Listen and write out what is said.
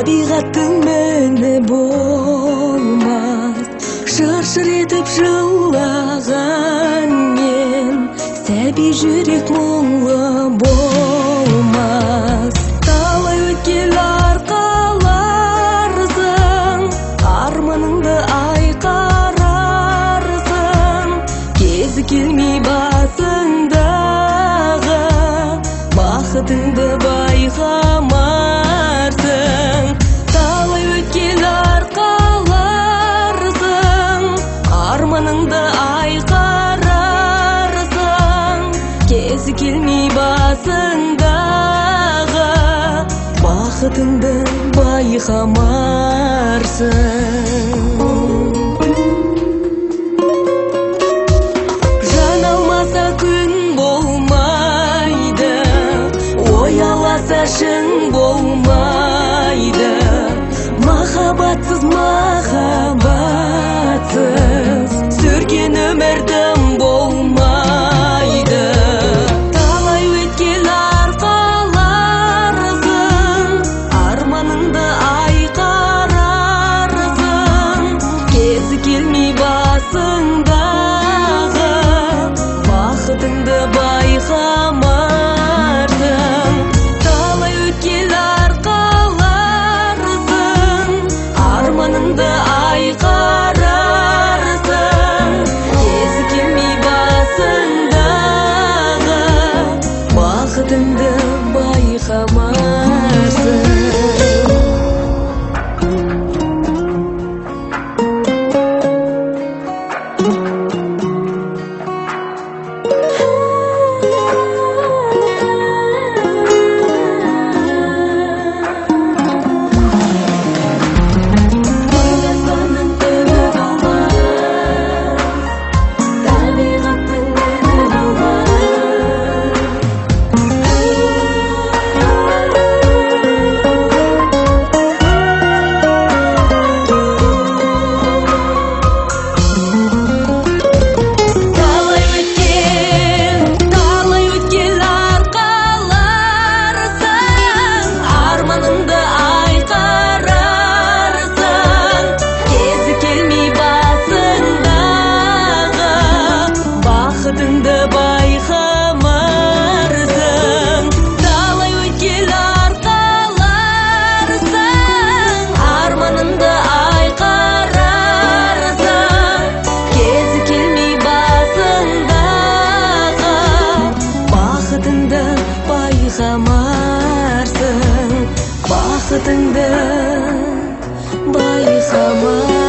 табиғаттың мәні болмас. Шыр-шыр етіп жылағанмен сәби жүрек мұңлы болмас. Талай өткел арқаларсың, арманыңды айқарарсың. Кезі келмей басыңдағы бақытыңды байқамарсың. Талай өткел арқаларсың, арманыңды айқарарсың. Кезі келмей басыңдағы бақытыңды байқамарсың. Жан алмаса күн болмайды, ояласа шын болмайды. Махаббатсыз сүрген өмірдің болмайды. Талай өткел арқаларсың, арманыңды айқарарсың. Кезі келмей басыңдағы бақытыңды байқамарсың. Талай өткел арқаларсың, арманыңды айқарарсың. Кезі келмей басыңдағы бақытыңды байқамарсың. Бақытыңды байқамарсың. Талай өткел арқаларсың, арманыңды айқарарсың. Кезі келмей басыңдағы бақытыңды байқамарсың. Бақытыңды байқамарсың.